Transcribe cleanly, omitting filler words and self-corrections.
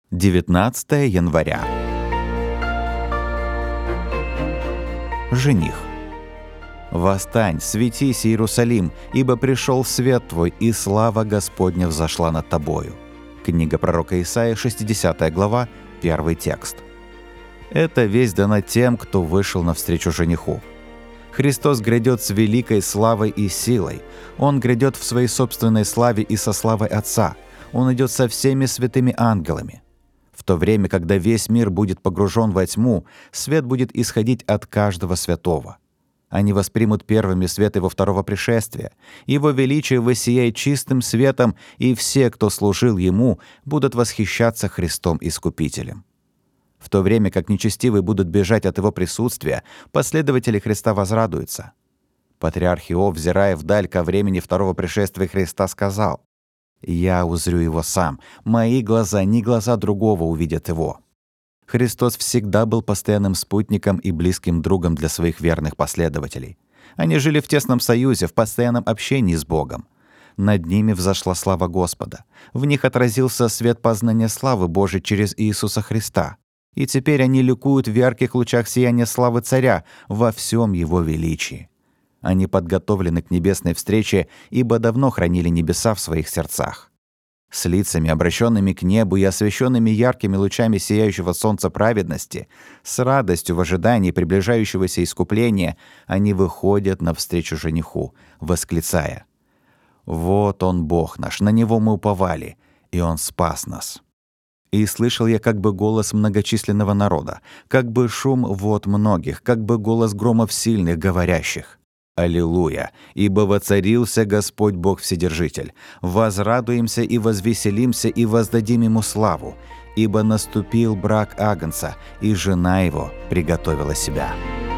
19 января. Жених. «Восстань, светись, Иерусалим, ибо пришел свет твой, и слава Господня взошла над тобою». Книга пророка Исаии, 60 глава, 1 текст. Эта весть дана тем, кто вышел навстречу жениху. Христос грядет с великой славой и силой. Он грядет в своей собственной славе и со славой Отца. Он идет со всеми святыми ангелами. В то время, когда весь мир будет погружен во тьму, свет будет исходить от каждого святого. Они воспримут первыми свет Его второго пришествия. Его величие воссияет чистым светом, и все, кто служил Ему, будут восхищаться Христом Искупителем. В то время как нечестивые будут бежать от Его присутствия, последователи Христа возрадуются. Патриарх Иов, взирая вдаль ко времени второго пришествия Христа, сказал: «Я узрю Его сам, мои глаза, не глаза другого увидят Его». Христос всегда был постоянным спутником и близким другом для своих верных последователей. Они жили в тесном союзе, в постоянном общении с Богом. Над ними взошла слава Господа. В них отразился свет познания славы Божией через Иисуса Христа. И теперь они ликуют в ярких лучах сияния славы Царя во всем Его величии. Они подготовлены к небесной встрече, ибо давно хранили небеса в своих сердцах. С лицами, обращенными к небу и освещенными яркими лучами сияющего солнца праведности, с радостью в ожидании приближающегося искупления, они выходят навстречу жениху, восклицая: «Вот Он, Бог наш, на Него мы уповали, и Он спас нас». И слышал я как бы голос многочисленного народа, как бы шум вод многих, как бы голос громов сильных, говорящих: «Аллилуйя! Ибо воцарился Господь Бог Вседержитель. Возрадуемся и возвеселимся и воздадим Ему славу, ибо наступил брак Агнца, и жена Его приготовила себя».